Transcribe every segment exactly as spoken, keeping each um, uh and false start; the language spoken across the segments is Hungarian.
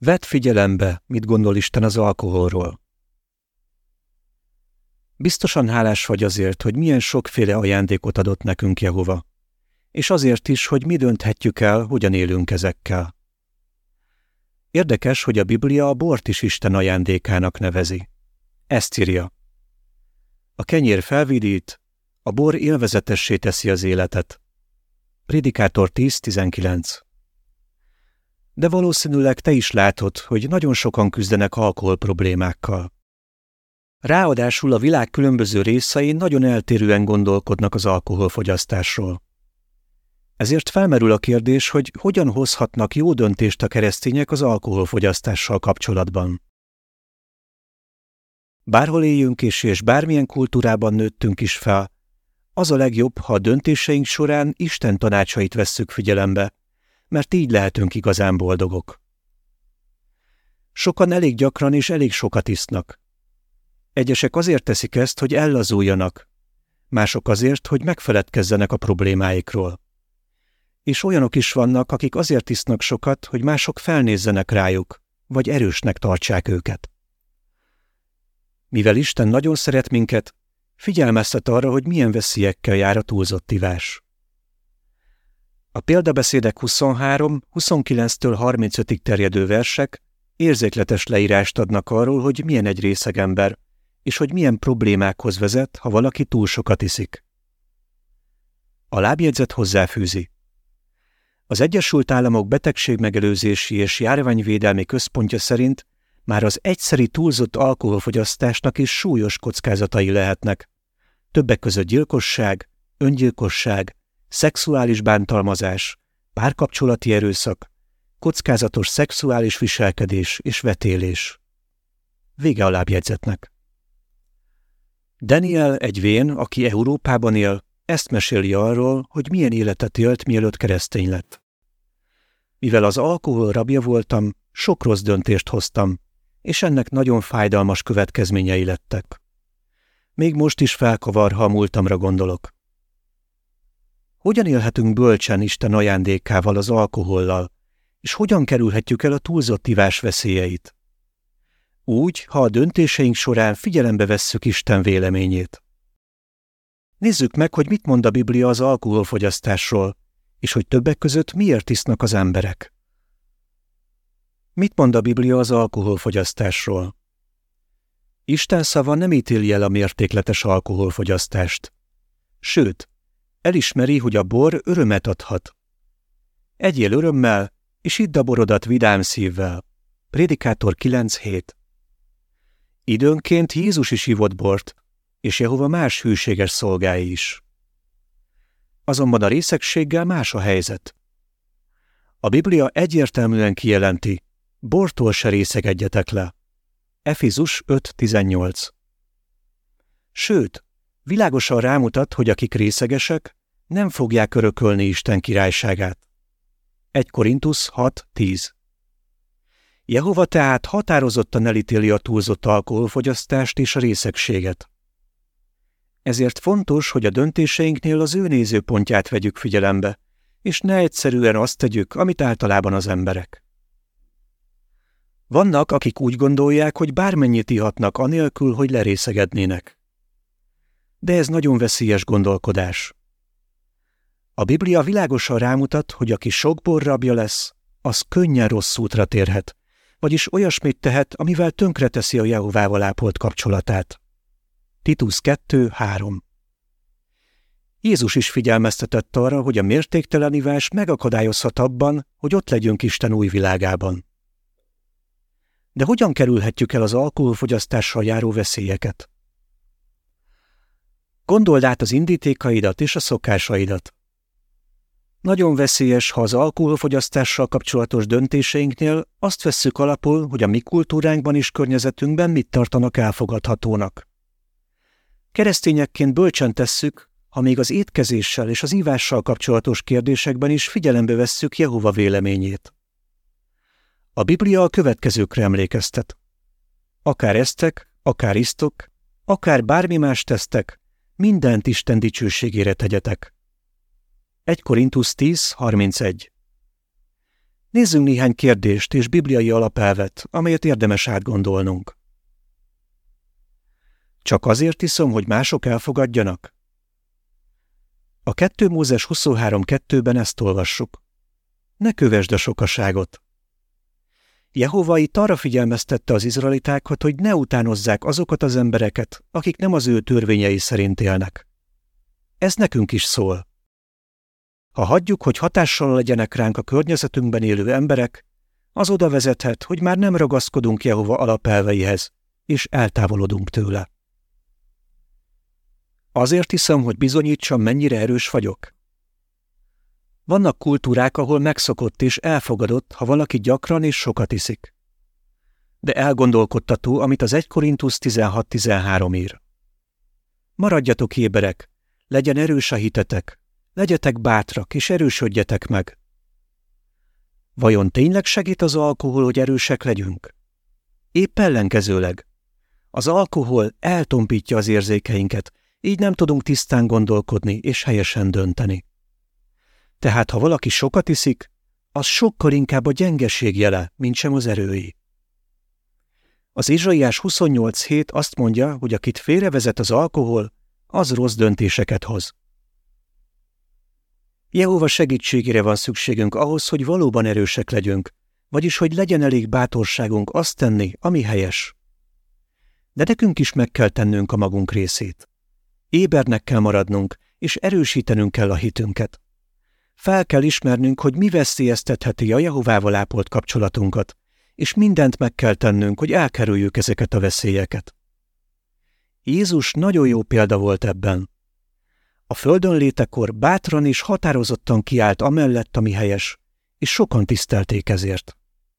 Vedd figyelembe, mit gondol Isten az alkoholról. Biztosan hálás vagy azért, hogy milyen sokféle ajándékot adott nekünk Jehova, és azért is, hogy mi dönthetjük el, hogyan élünk ezekkel. Érdekes, hogy a Biblia a bort is Isten ajándékának nevezi. Ezt írja: a kenyér felvidít, a bor élvezetessé teszi az életet. Prédikátor tíz tizenkilenc. De valószínűleg te is látod, hogy nagyon sokan küzdenek alkohol problémákkal. Ráadásul a világ különböző részein nagyon eltérően gondolkodnak az alkoholfogyasztásról. Ezért felmerül a kérdés, hogy hogyan hozhatnak jó döntést a keresztények az alkoholfogyasztással kapcsolatban. Bárhol éljünk is, és bármilyen kultúrában nőttünk is fel, az a legjobb, ha a döntéseink során Isten tanácsait vesszük figyelembe, mert így lehetünk igazán boldogok. Sokan elég gyakran és elég sokat isznak. Egyesek azért teszik ezt, hogy ellazuljanak, mások azért, hogy megfeledkezzenek a problémáikról. És olyanok is vannak, akik azért isznak sokat, hogy mások felnézzenek rájuk, vagy erősnek tartsák őket. Mivel Isten nagyon szeret minket, figyelmeztet arra, hogy milyen veszélyekkel jár a túlzott ivás. A példabeszédek huszonhárom huszonkilenctől harmincötig terjedő versek érzékletes leírást adnak arról, hogy milyen egy részeg ember, és hogy milyen problémákhoz vezet, ha valaki túl sokat iszik. A lábjegyzet hozzáfűzi: az Egyesült Államok Betegségmegelőzési és Járványvédelmi Központja szerint már az egyszeri túlzott alkoholfogyasztásnak is súlyos kockázatai lehetnek. Többek között gyilkosság, öngyilkosság, szexuális bántalmazás, párkapcsolati erőszak, kockázatos szexuális viselkedés és vetélés. Vége a lábjegyzetnek. Daniel egy vén, aki Európában él, ezt meséli arról, hogy milyen életet élt, mielőtt keresztény lett. Mivel az alkohol rabja voltam, sok rossz döntést hoztam, és ennek nagyon fájdalmas következményei lettek. Még most is felkavar, ha a múltamra gondolok. Hogyan élhetünk bölcsen Isten ajándékával, az alkohollal, és hogyan kerülhetjük el a túlzott ivás veszélyeit? Úgy, ha a döntéseink során figyelembe vesszük Isten véleményét. Nézzük meg, hogy mit mond a Biblia az alkoholfogyasztásról, és hogy többek között miért isznak az emberek. Mit mond a Biblia az alkoholfogyasztásról? Isten szava nem ítéli el a mértékletes alkoholfogyasztást. Sőt, elismeri, hogy a bor örömet adhat. Egyél örömmel, és idd a borodat vidám szívvel. Prédikátor kilenc hét. Időnként Jézus is ivott bort, és Jehova más hűséges szolgái is. Azonban a részegséggel más a helyzet. A Biblia egyértelműen kijelenti: bortól se részegedjetek le. Efézus öt tizennyolc. Sőt, világosan rámutat, hogy akik részegesek, nem fogják örökölni Isten királyságát. egy Korintus hat tíz. Jehova tehát határozottan elítéli a túlzott alkoholfogyasztást és a részegséget. Ezért fontos, hogy a döntéseinknél az ő nézőpontját vegyük figyelembe, és ne egyszerűen azt tegyük, amit általában az emberek. Vannak, akik úgy gondolják, hogy bármennyit ihatnak anélkül, hogy lerészegednének. De ez nagyon veszélyes gondolkodás. A Biblia világosan rámutat, hogy aki sok bor rabja lesz, az könnyen rossz útra térhet, vagyis olyasmit tehet, amivel tönkreteszi a Jehovával ápolt kapcsolatát. Titus kettő három. Jézus is figyelmeztetett arra, hogy a mértéktelen ivás megakadályozhat abban, hogy ott legyünk Isten új világában. De hogyan kerülhetjük el az alkoholfogyasztással járó veszélyeket? Gondold át az indítékaidat és a szokásaidat. Nagyon veszélyes, ha az alkoholfogyasztással kapcsolatos döntéseinknél azt vesszük alapul, hogy a mi kultúránkban és környezetünkben mit tartanak elfogadhatónak. Keresztényekként bölcsen tesszük, ha még az étkezéssel és az ivással kapcsolatos kérdésekben is figyelembe vesszük Jehova véleményét. A Biblia a következőkre emlékeztet. Akár esztek, akár isztok, akár bármi más tesztek, mindent Isten dicsőségére tegyetek. egy Korintus tíz harmincegy. Nézzünk néhány kérdést és bibliai alapelvet, amelyet érdemes átgondolnunk. Csak azért iszom, hogy mások elfogadjanak? A kettő Mózes huszonhárom kettőben ezt olvassuk. Ne kövesd a sokaságot. Jehova itt arra figyelmeztette az izraelitákat, hogy ne utánozzák azokat az embereket, akik nem az ő törvényei szerint élnek. Ez nekünk is szól. Ha hagyjuk, hogy hatással legyenek ránk a környezetünkben élő emberek, az oda vezethet, hogy már nem ragaszkodunk Jehova alapelveihez, és eltávolodunk tőle. Azért hiszem, hogy bizonyítsam, mennyire erős vagyok. Vannak kultúrák, ahol megszokott és elfogadott, ha valaki gyakran és sokat iszik. De elgondolkodtató, amit az egy Korintusz tizenhat tizenhárom ír. Maradjatok éberek, legyen erős a hitetek, legyetek bátrak és erősödjetek meg. Vajon tényleg segít az alkohol, hogy erősek legyünk? Épp ellenkezőleg. Az alkohol eltompítja az érzékeinket, így nem tudunk tisztán gondolkodni és helyesen dönteni. Tehát ha valaki sokat iszik, az sokkal inkább a gyengeség jele, mint sem az erői. Az Ézsaiás huszonnyolc hét azt mondja, hogy akit félrevezet az alkohol, az rossz döntéseket hoz. Jehova segítségére van szükségünk ahhoz, hogy valóban erősek legyünk, vagyis hogy legyen elég bátorságunk azt tenni, ami helyes. De nekünk is meg kell tennünk a magunk részét. Ébernek kell maradnunk, és erősítenünk kell a hitünket. Fel kell ismernünk, hogy mi veszélyeztetheti a Jehovával ápolt kapcsolatunkat, és mindent meg kell tennünk, hogy elkerüljük ezeket a veszélyeket. Jézus nagyon jó példa volt ebben. A földön létekor bátran és határozottan kiállt amellett, ami helyes, és sokan tisztelték ezért.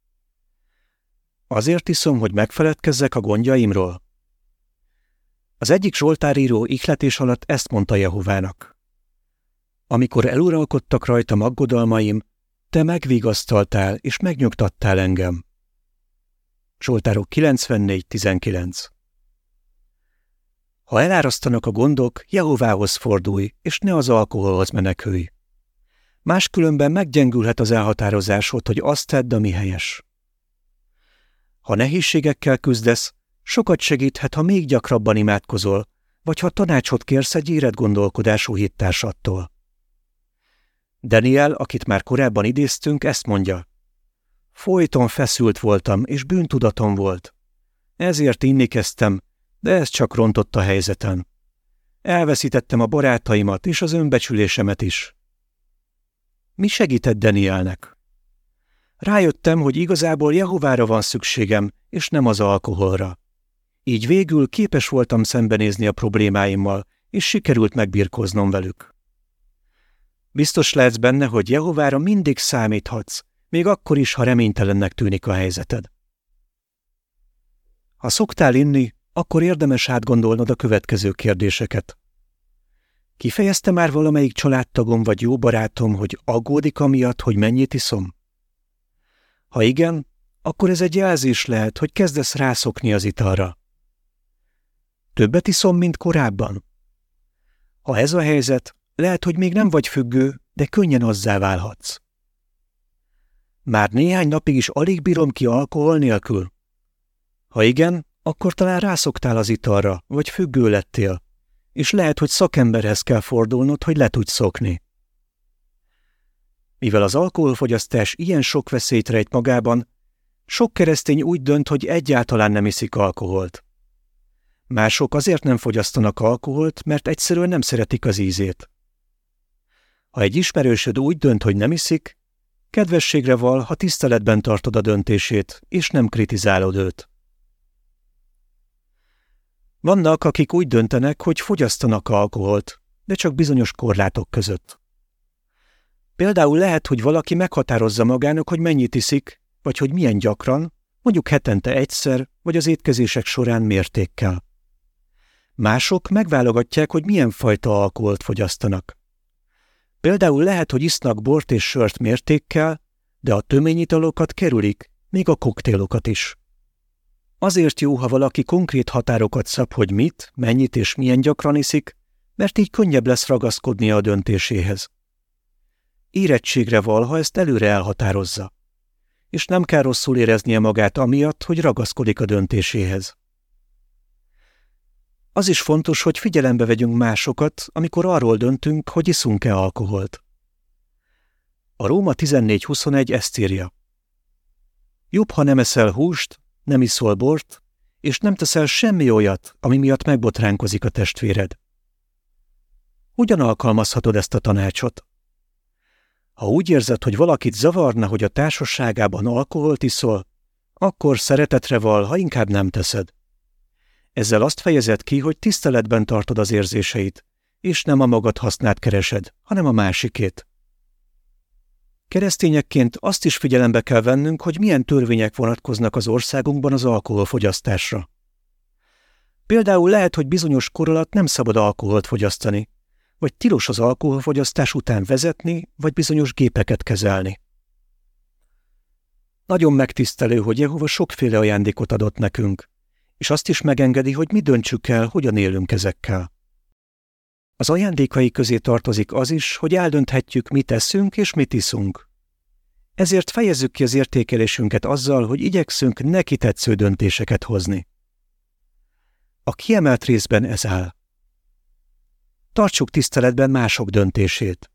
Azért iszom, hogy megfeledkezzek a gondjaimról. Az egyik zsoltáríró ihletés alatt ezt mondta Jehovának. Amikor eluralkodtak rajtam aggodalmaim, te megvigasztaltál és megnyugtattál engem. Zsoltárok kilencvennégy tizenkilenc. Ha elárasztanak a gondok, Jehovához fordulj, és ne az alkoholhoz menekülj. Máskülönben meggyengülhet az elhatározásod, hogy azt tedd, ami helyes. Ha nehézségekkel küzdesz, sokat segíthet, ha még gyakrabban imádkozol, vagy ha tanácsot kérsz egy érett gondolkodású hittársattól. Daniel, akit már korábban idéztünk, ezt mondja. Folyton feszült voltam, és bűntudatom volt. Ezért inni kezdtem, de ez csak rontott a helyzeten. Elveszítettem a barátaimat és az önbecsülésemet is. Mi segített Danielnek? Rájöttem, hogy igazából Jehovára van szükségem, és nem az alkoholra. Így végül képes voltam szembenézni a problémáimmal, és sikerült megbirkóznom velük. Biztos lehetsz benne, hogy Jehovára mindig számíthatsz, még akkor is, ha reménytelennek tűnik a helyzeted. Ha szoktál inni, akkor érdemes átgondolnod a következő kérdéseket. Kifejezte már valamelyik családtagom vagy jó barátom, hogy aggódik amiatt, hogy mennyit iszom? Ha igen, akkor ez egy jelzés lehet, hogy kezdesz rászokni az italra. Többet iszom, mint korábban? Ha ez a helyzet, lehet, hogy még nem vagy függő, de könnyen azzá válhatsz. Már néhány napig is alig bírom ki alkohol nélkül? Ha igen, akkor talán rászoktál az italra, vagy függő lettél, és lehet, hogy szakemberhez kell fordulnod, hogy le tudj szokni. Mivel az alkoholfogyasztás ilyen sok veszélyt rejt magában, sok keresztény úgy dönt, hogy egyáltalán nem iszik alkoholt. Mások azért nem fogyasztanak alkoholt, mert egyszerűen nem szeretik az ízét. Ha egy ismerősöd úgy dönt, hogy nem iszik, kedvességre val, ha tiszteletben tartod a döntését, és nem kritizálod őt. Vannak, akik úgy döntenek, hogy fogyasztanak alkoholt, de csak bizonyos korlátok között. Például lehet, hogy valaki meghatározza magának, hogy mennyit iszik, vagy hogy milyen gyakran, mondjuk hetente egyszer, vagy az étkezések során mértékkel. Mások megválogatják, hogy milyen fajta alkoholt fogyasztanak. Például lehet, hogy isznak bort és sört mértékkel, de a töményitalokat kerülik, még a koktélokat is. Azért jó, ha valaki konkrét határokat szab, hogy mit, mennyit és milyen gyakran iszik, mert így könnyebb lesz ragaszkodnia a döntéséhez. Érettségre val, ha ezt előre elhatározza. és nem kell rosszul éreznie magát amiatt, hogy ragaszkodik a döntéséhez. Az is fontos, hogy figyelembe vegyünk másokat, amikor arról döntünk, hogy iszunk-e alkoholt. A Róma tizennégy huszonegy ezt írja. Jobb, ha nem eszel húst, nem iszol bort, és nem teszel semmi olyat, ami miatt megbotránkozik a testvéred. Hogyan alkalmazhatod ezt a tanácsot? Ha úgy érzed, hogy valakit zavarna, hogy a társaságában alkoholt iszol, akkor szeretetre val, ha inkább nem teszed. Ezzel azt fejezed ki, hogy tiszteletben tartod az érzéseit, és nem a magad hasznát keresed, hanem a másikét. Keresztényekként azt is figyelembe kell vennünk, hogy milyen törvények vonatkoznak az országunkban az alkoholfogyasztásra. Például lehet, hogy bizonyos kor alatt nem szabad alkoholt fogyasztani, vagy tilos az alkoholfogyasztás után vezetni, vagy bizonyos gépeket kezelni. Nagyon megtisztelő, hogy Jehova sokféle ajándékot adott nekünk, és azt is megengedi, hogy mi döntsük el, hogyan élünk ezekkel. Az ajándékai közé tartozik az is, hogy eldönthetjük, mit eszünk és mit iszunk. Ezért fejezzük ki az értékelésünket azzal, hogy igyekszünk neki tetsző döntéseket hozni. A kiemelt részben ez áll. Tartsuk tiszteletben mások döntését.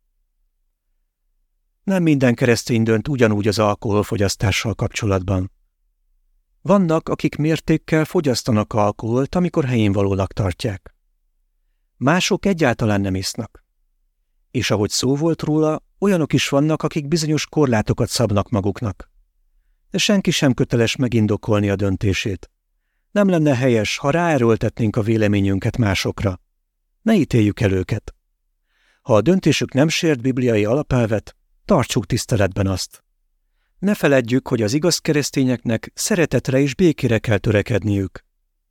Nem minden keresztény dönt ugyanúgy az alkoholfogyasztással kapcsolatban. Vannak, akik mértékkel fogyasztanak alkoholt, amikor helyénvalónak tartják. Mások egyáltalán nem isznak. És ahogy szó volt róla, olyanok is vannak, akik bizonyos korlátokat szabnak maguknak. De senki sem köteles megindokolni a döntését. Nem lenne helyes, ha ráerőltetnénk a véleményünket másokra. Ne ítéljük el őket. Ha a döntésük nem sért bibliai alapelvet, tartsuk tiszteletben azt. Ne feledjük, hogy az igaz keresztényeknek szeretetre és békére kell törekedniük.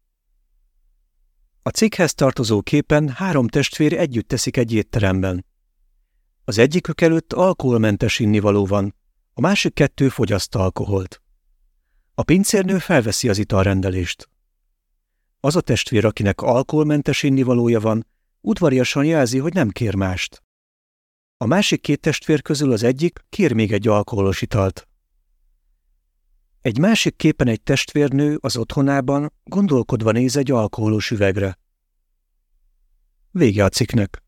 A cikkhez tartozó képen három testvér együtt teszik egy étteremben. Az egyikük előtt alkoholmentes innivaló van, a másik kettő fogyaszt alkoholt. A pincérnő felveszi az italrendelést. Az a testvér, akinek alkoholmentes innivalója van, udvariasan jelzi, hogy nem kér mást. A másik két testvér közül az egyik kér még egy alkoholos italt. Egy másik képen egy testvérnő az otthonában gondolkodva néz egy alkoholos üvegre. Vége a cikknek.